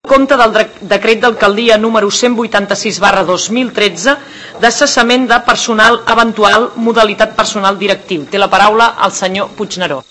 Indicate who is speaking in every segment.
Speaker 1: compte del decret d'alcaldia número 186/2013 de cessament de personal eventual, modalitat personal directiu. Té la paraula el senyor Puigneró.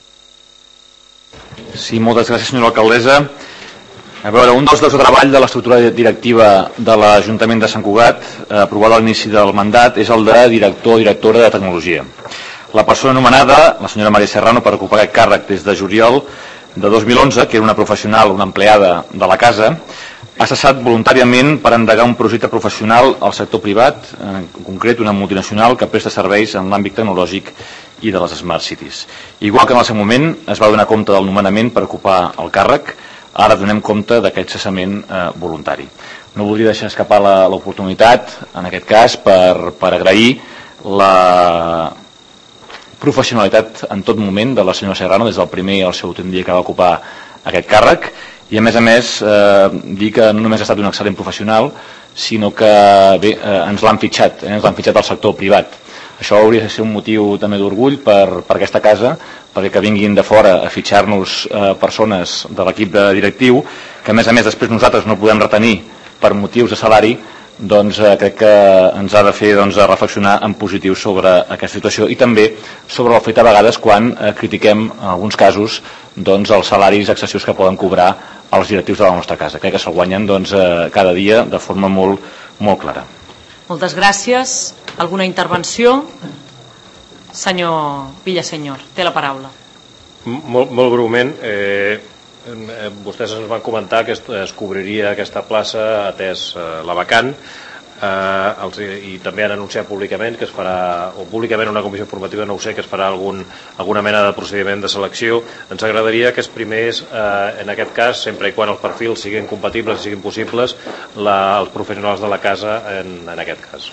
Speaker 2: Sí, moltes gràcies, senyora alcaldessa. A veure, un dels llocs de treball de l'estructura directiva de l'Ajuntament de Sant Cugat, aprovat a l'inici del mandat, és el de director o directora de tecnologia. La persona anomenada, la senyora Maria Serrano, per ocupar aquest càrrec des de juliol de 2011, que era una professional, una empleada de la casa, ha cessat voluntàriament per endegar un projecte professional al sector privat, en concret una multinacional que presta serveis en l'àmbit tecnològic i de les Smart Cities. Igual que en el seu moment es va donar compte del nomenament per ocupar el càrrec, ara donem compte d'aquest cessament voluntari. No voldria deixar escapar l'oportunitat, en aquest cas, per agrair la professionalitat en tot moment de la senyora Serrano, des del primer i el seu últim dia que va ocupar aquest càrrec, i a més dir que no només ha estat un excel·lent professional, sinó que ens l'han fitxat, ens l'han fitxat al sector privat. Això hauria de ser un motiu també d'orgull per aquesta casa, perquè que vinguin de fora a fitxar-nos persones de l'equip directiu, que a més després nosaltres no podem retenir per motius de salari, doncs crec que ens ha de fer reflexionar en positiu sobre aquesta situació i també sobre el fet a vegades quan critiquem en alguns casos els salaris excessius que poden cobrar els directius de la nostra casa. Crec que se'l guanyen cada dia de forma molt clara.
Speaker 1: Moltes gràcies. Alguna intervenció? Senyor Villaseñor, té la paraula.
Speaker 3: Molt breument, vostès ens van comentar que es cobriria aquesta plaça atès la vacant, i també han anunciat públicament que es farà, o públicament una comissió informativa, no ho sé, que es farà alguna mena de procediment de selecció. Ens agradaria que es primés, en aquest cas, sempre i quan els perfils siguin compatibles i siguin possibles, els professionals de la casa en aquest cas.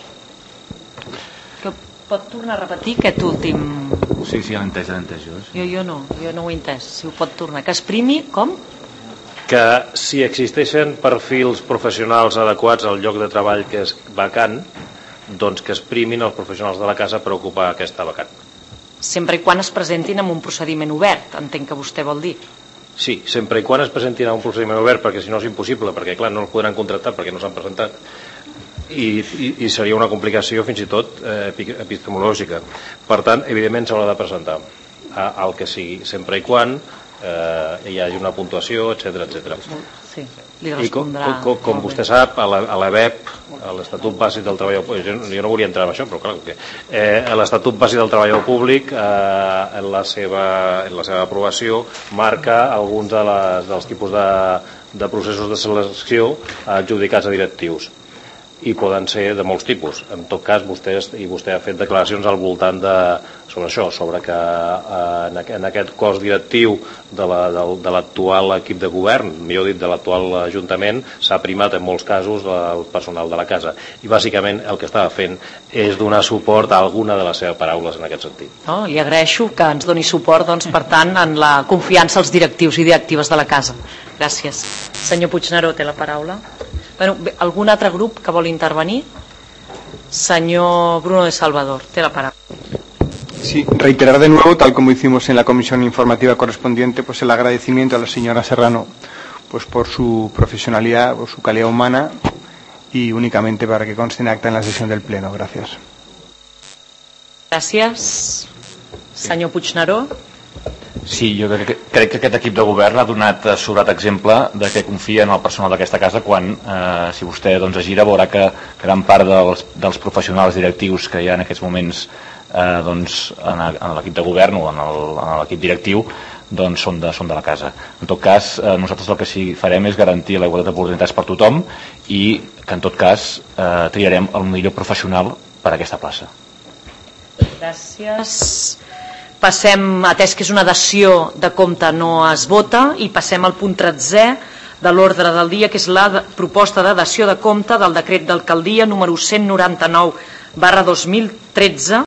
Speaker 1: Pot tornar a repetir aquest últim?
Speaker 2: Sí, ja l'he entès, jo
Speaker 1: no ho he entès, si ho pot tornar. Que es primi, com?
Speaker 3: Que si existeixen perfils professionals adequats al lloc de treball que és vacant, doncs que es primin els professionals de la casa per ocupar aquesta vacant.
Speaker 1: Sempre i quan es presentin en un procediment obert, entenc que vostè vol dir.
Speaker 3: Sí, sempre i quan es presentin en un procediment obert, perquè si no és impossible, perquè clar, no els podran contractar perquè no s'han presentat, i seria una complicació fins i tot epistemològica. Per tant, evidentment s'haurà de presentar el que sigui, sempre i quan hi hagi una puntuació, etc.
Speaker 1: Sí, li respondrà.
Speaker 3: I com vostè sap, a l'EBEP, a l'Estatut Bàsic del Treballador Públic, jo no volia entrar en això, però clar, a l'Estatut Bàsic del Treballador Públic, en la seva aprovació, marca alguns dels tipus de processos de selecció adjudicats a directius, i poden ser de molts tipus. En tot cas, vostè ha fet declaracions al voltant sobre això, sobre que en aquest cos directiu de l'actual equip de govern, millor dit, de l'actual Ajuntament, s'ha primat en molts casos el personal de la casa. I bàsicament el que estava fent és donar suport a alguna de les seves paraules en aquest sentit.
Speaker 1: Li agraeixo que ens doni suport, per tant, en la confiança als directius i directives de la casa. Gràcies. Senyor Puigneró, té la paraula. ¿Algún otro grupo que vol intervenir? Señor Bruno de Salvador, te la palabra.
Speaker 4: Sí, reiterar de nuevo, tal como hicimos en la comisión informativa correspondiente, pues el agradecimiento a la señora Serrano pues por su profesionalidad, por su calidad humana, y únicamente para que conste en acta en la sesión del Pleno. Gracias.
Speaker 1: Gracias. Senyor Puigneró.
Speaker 2: Sí, jo crec que aquest equip de govern ha donat sobrat exemple de que confia en el personal d'aquesta casa quan, si vostè es gira, veurà que gran part dels professionals directius que hi ha en aquests moments en l'equip de govern o en l'equip directiu són de la casa. En tot cas, nosaltres el que sí farem és garantir la igualtat d'oportunitats per tothom i que en tot cas triarem el millor professional per a aquesta plaça.
Speaker 1: Gràcies. Passem, atès que és una dació de compte, no es vota, i passem al punt 13è de l'ordre del dia, que és la proposta de dació de compte del decret d'alcaldia número 199/2013